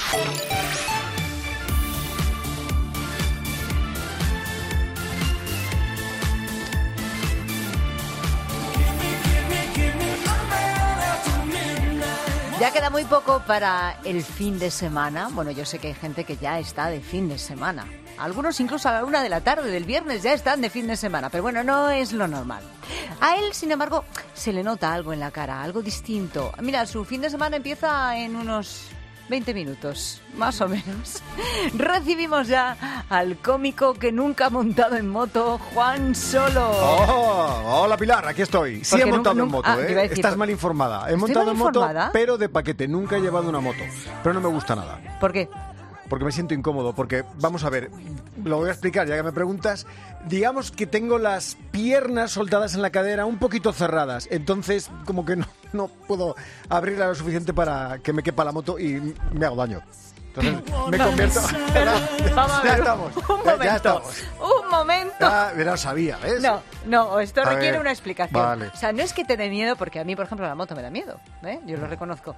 Ya queda muy poco para el fin de semana. Bueno, yo sé que hay gente que ya está de fin de semana. Algunos incluso a la 1 de la tarde del viernes ya están de fin de semana. Pero bueno, no es lo normal. A él, sin embargo, se le nota algo en la cara, algo distinto. Mira, su fin de semana empieza en unos 20 minutos, más o menos. Recibimos ya al cómico que nunca ha montado en moto, Juan Solo. Oh, hola Pilar, aquí estoy. Sí he montado en moto, iba a decir, estás mal informada. He montado en moto, pero de paquete. Nunca he llevado una moto, pero no me gusta nada. ¿Por qué? Porque me siento incómodo, porque, vamos a ver, lo voy a explicar ya que me preguntas. Digamos que tengo las piernas soltadas en la cadera un poquito cerradas, entonces como que no puedo abrirla lo suficiente para que me quepa la moto y me hago daño. Entonces me convierto... Ya estamos. Ya estamos. Un momento. Ya lo sabía, ¿ves? No, esto A requiere ver, una explicación. vale. O sea, no es que te dé miedo, porque a mí, por ejemplo, la moto me da miedo, ¿eh? Yo lo reconozco.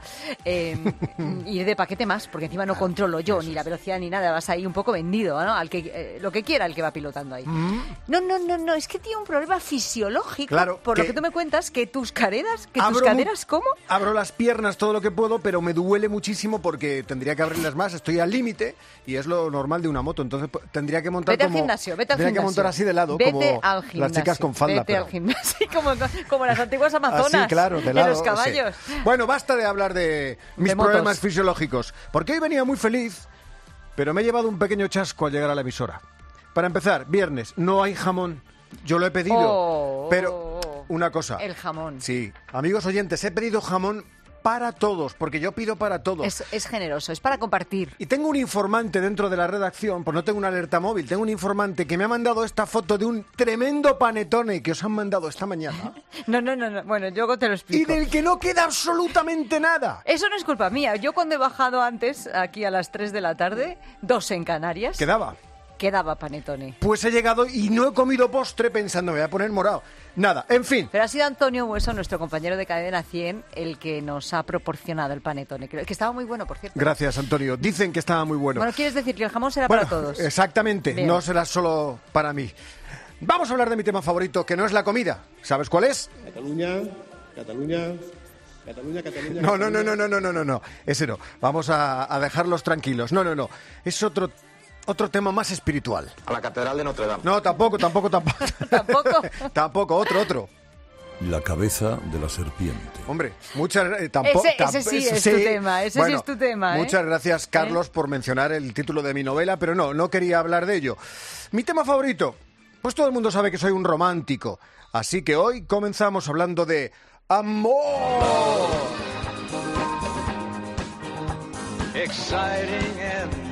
Ir de paquete más, porque encima no controlo yo ni la velocidad ni nada, vas ahí un poco vendido, ¿no? Al que lo que quiera el que va pilotando ahí. No, es que tiene un problema fisiológico, claro, por lo que tú me cuentas, que tus caderas, ¿cómo? Abro las piernas todo lo que puedo, pero me duele muchísimo porque tendría que abrirlas más, estoy al límite y es lo normal de una moto, entonces tendría que montar vete al gimnasio. Tendría que montar así de lado, vete como al gimnasio, las chicas con falda. Vete al gimnasio, como las antiguas amazonas, así, claro, de lado, los caballos. Sí. Bueno, basta de hablar de mis problemas fisiológicos, porque hoy venía muy feliz, pero me he llevado un pequeño chasco al llegar a la emisora. Para empezar, viernes, no hay jamón. Yo lo he pedido, pero una cosa. El jamón. Sí, amigos oyentes, he pedido jamón para todos, porque yo pido para todos. Es generoso, es para compartir. Y tengo un informante dentro de la redacción, pues no tengo una alerta móvil, tengo un informante que me ha mandado esta foto de un tremendo panetone que os han mandado esta mañana. No, bueno, yo te lo explico. Y del que no queda absolutamente nada. Eso no es culpa mía. Yo cuando he bajado antes, aquí a las 3 de la tarde, 2 en Canarias... Quedaba panetone. Pues he llegado y no he comido postre pensando, me voy a poner morado. Nada, en fin. Pero ha sido Antonio Hueso, nuestro compañero de Cadena 100, el que nos ha proporcionado el panetone. Que estaba muy bueno, por cierto. Gracias, Antonio. Dicen que estaba muy bueno. Bueno, quieres decir que el jamón será para todos. Exactamente, bien. No será solo para mí. Vamos a hablar de mi tema favorito, que no es la comida. ¿Sabes cuál es? Cataluña. No. Ese no. Vamos a dejarlos tranquilos. No. Es otro tema más espiritual. A la Catedral de Notre Dame. No, tampoco. Tampoco, otro. La cabeza de la serpiente. Hombre, tampoco. Ese sí es tu tema, sí es tu tema. Muchas gracias, Carlos, por mencionar el título de mi novela, pero no quería hablar de ello. Mi tema favorito, pues todo el mundo sabe que soy un romántico, así que hoy comenzamos hablando de amor. Exciting and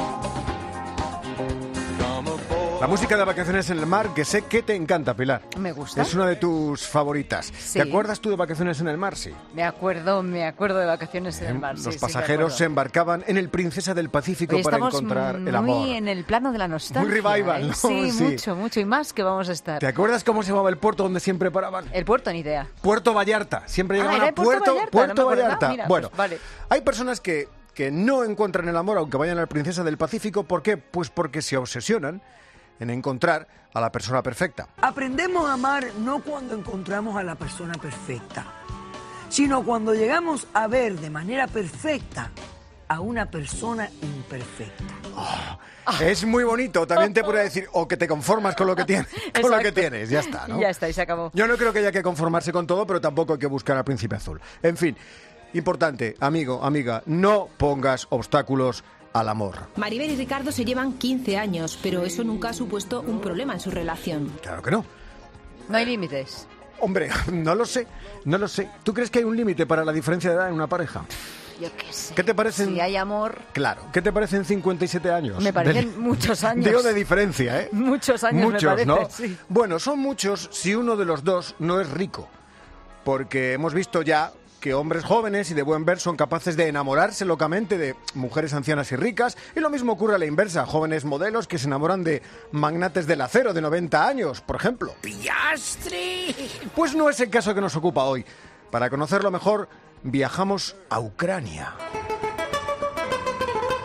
la música de Vacaciones en el Mar, que sé que te encanta, Pilar. Me gusta. Es una de tus favoritas. Sí. ¿Te acuerdas tú de Vacaciones en el Mar? Sí. Me acuerdo de Vacaciones en el Mar. Los pasajeros se embarcaban en el Princesa del Pacífico para encontrar el amor. Muy en el plano de la nostalgia. Muy revival, ¿no? Sí, mucho. Y más que vamos a estar. ¿Te acuerdas cómo se llamaba el puerto donde siempre paraban? El puerto, ni idea. Puerto Vallarta. Siempre llegaban era a Puerto Vallarta. Mira, bueno, pues vale. Hay personas que no encuentran el amor aunque vayan a la Princesa del Pacífico. ¿Por qué? Pues porque se obsesionan en encontrar a la persona perfecta. Aprendemos a amar no cuando encontramos a la persona perfecta, sino cuando llegamos a ver de manera perfecta a una persona imperfecta. Es muy bonito, también te podría decir, o que te conformas con lo que tienes, ya está, ¿no? Ya está, y se acabó. Yo no creo que haya que conformarse con todo, pero tampoco hay que buscar al príncipe azul. En fin, importante, amigo, amiga, no pongas obstáculos al amor. Maribel y Ricardo se llevan 15 años, pero eso nunca ha supuesto un problema en su relación. Claro que no. No hay límites. Hombre, no lo sé. ¿Tú crees que hay un límite para la diferencia de edad en una pareja? Yo qué sé. ¿Qué te parecen? Si hay amor... Claro. ¿Qué te parecen 57 años? Me parecen muchos años. Digo de diferencia, ¿eh? Muchos años, me parece, ¿no? Sí. Bueno, son muchos si uno de los dos no es rico. Porque hemos visto ya que hombres jóvenes y de buen ver son capaces de enamorarse locamente de mujeres ancianas y ricas, y lo mismo ocurre a la inversa, jóvenes modelos que se enamoran de magnates del acero de 90 años, por ejemplo. ¡Piastri! Pues no es el caso que nos ocupa hoy. Para conocerlo mejor, viajamos a Ucrania.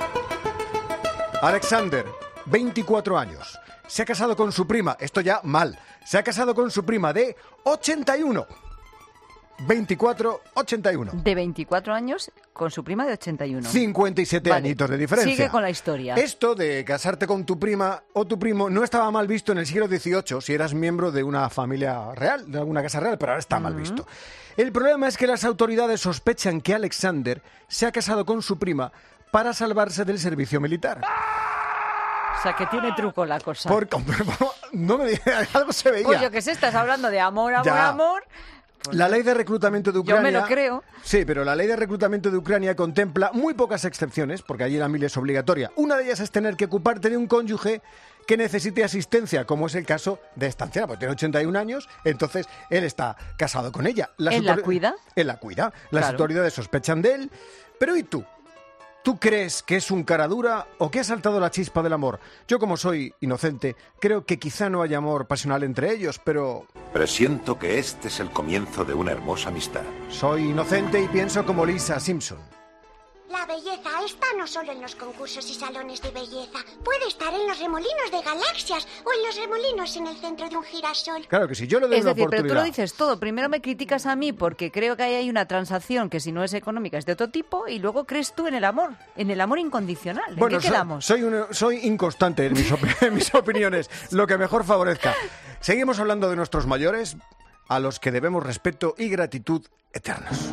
Alexander, 24 años. Se ha casado con su prima, esto ya mal, se ha casado con su prima de 81. 24, 81. De 24 años con su prima de 81. 57 Vale. añitos de diferencia. Sigue con la historia. Esto de casarte con tu prima o tu primo no estaba mal visto en el siglo XVIII si eras miembro de una familia real, de alguna casa real, pero ahora está mal visto. El problema es que las autoridades sospechan que Alexander se ha casado con su prima para salvarse del servicio militar. O sea, que tiene truco la cosa. Porque, no me digas, algo se veía. Pues yo qué sé, estás hablando de amor, amor, Ya. amor. Pues La ley de reclutamiento de yo Ucrania... me lo creo. Sí, pero la ley de reclutamiento de Ucrania contempla muy pocas excepciones, porque allí la mili es obligatoria. Una de ellas es tener que ocuparte de un cónyuge que necesite asistencia, como es el caso de esta anciana, porque tiene 81 años, entonces él está casado con ella. ¿Él la cuida? Él la cuida. Las Claro. autoridades sospechan de él. Pero ¿y tú? ¿Tú crees que es un cara dura o que ha saltado la chispa del amor? Yo, como soy inocente, creo que quizá no haya amor pasional entre ellos, pero Presiento que este es el comienzo de una hermosa amistad. soy inocente y pienso como Lisa Simpson. La belleza está no solo en los concursos y salones de belleza. Puede estar en los remolinos de galaxias o en los remolinos en el centro de un girasol. Claro que sí, yo le doy Es una decir, pero tú oportunidad. lo dices todo. Primero me criticas a mí porque creo que ahí hay una transacción que si no es económica es de otro tipo y luego crees tú en el amor incondicional. ¿En qué quedamos? Soy inconstante en en mis opiniones, lo que mejor favorezca. Seguimos hablando de nuestros mayores, a los que debemos respeto y gratitud eternos.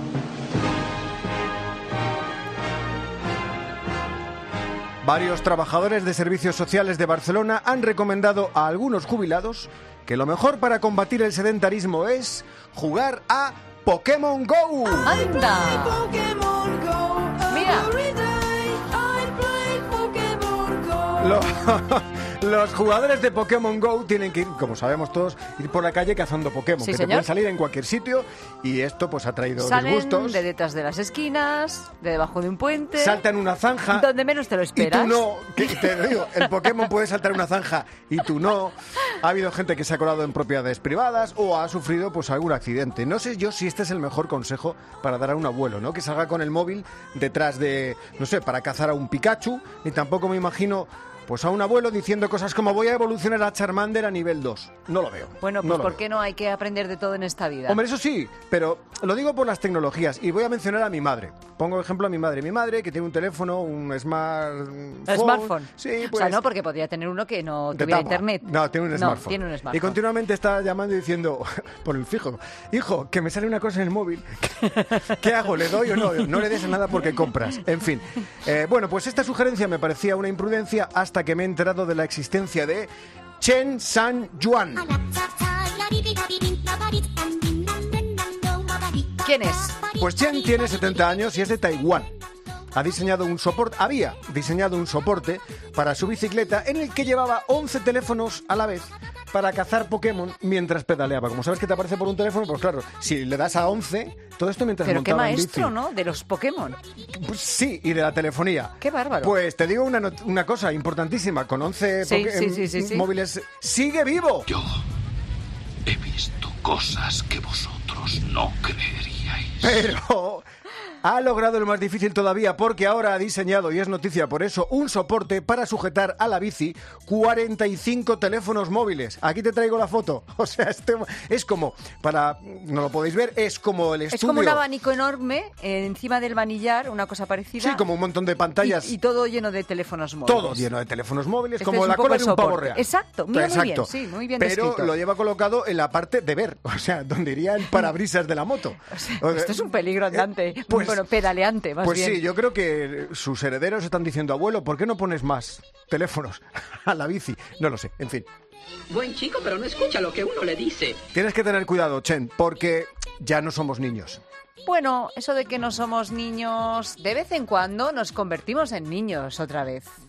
Varios trabajadores de servicios sociales de Barcelona han recomendado a algunos jubilados que lo mejor para combatir el sedentarismo es jugar a Pokémon Go. ¡Anda! Mira, Los jugadores de Pokémon Go tienen que ir, como sabemos todos, ir por la calle cazando Pokémon, Sí, que te señor. pueden salir en cualquier sitio, y esto pues ha traído salen disgustos. de detrás de las esquinas, de debajo de un puente, Saltan una zanja donde menos te lo y esperas. tú no. Que te digo, el Pokémon puede saltar una zanja y tú no. Ha habido gente que se ha colado en propiedades privadas o ha sufrido pues algún accidente. No sé yo si este es el mejor consejo para dar a un abuelo, ¿no? Que salga con el móvil detrás de, no sé, para cazar a un Pikachu, ni tampoco me imagino pues a un abuelo diciendo cosas como voy a evolucionar a Charmander a nivel 2. No lo veo. Bueno, no pues lo ¿por veo. qué no hay que aprender de todo en esta vida? Hombre, eso sí, pero lo digo por las tecnologías y voy a mencionar a mi madre. Pongo ejemplo a mi madre. Mi madre, que tiene un teléfono, un Smartphone. Sí, O pues... sea, no, porque podría tener uno que no de tuviera tapa. internet. No, tiene un smartphone. Tiene un smartphone. Y continuamente está llamando y diciendo, por el fijo, hijo, que me sale una cosa en el móvil. ¿Qué hago? ¿Le doy o no? No le des nada porque compras. En fin. Bueno, pues esta sugerencia me parecía una imprudencia hasta que me he enterado de la existencia de Chen San Yuan. ¿Quién es? Pues Chen tiene 70 años y es de Taiwán. Había diseñado un soporte para su bicicleta en el que llevaba 11 teléfonos a la vez para cazar Pokémon mientras pedaleaba. Como sabes que te aparece por un teléfono, pues claro, si le das a 11, todo esto mientras Pero qué montaba en maestro, bici. ¿no? De los Pokémon. Pues sí, y de la telefonía. Qué bárbaro. Pues te digo una cosa importantísima, con 11 Sí. móviles, ¡sigue vivo! Yo he visto cosas que vosotros no creeríais. Pero ha logrado lo más difícil todavía porque ahora ha diseñado, y es noticia por eso, un soporte para sujetar a la bici 45 teléfonos móviles. Aquí te traigo la foto. O sea, es como, no lo podéis ver, es como el estudio. Es como un abanico enorme encima del manillar, una cosa parecida. Sí, como un montón de pantallas. Y todo lleno de teléfonos móviles. Todo lleno de teléfonos móviles, Este como es la un poco cola el de un pavo soporte. real. Exacto, mira, muy bien, sí, muy bien Pero descrito. lo lleva colocado en la parte de ver, o sea, donde iría el parabrisas de la moto. Esto es un peligro andante, pues- bueno, pedaleante más Pues bien. sí, yo creo que sus herederos están diciendo, abuelo, ¿por qué no pones más teléfonos a la bici? No lo sé, en fin. Buen chico, pero no escucha lo que uno le dice. Tienes que tener cuidado, Chen, porque ya no somos niños. Bueno, eso de que no somos niños, de vez en cuando nos convertimos en niños otra vez.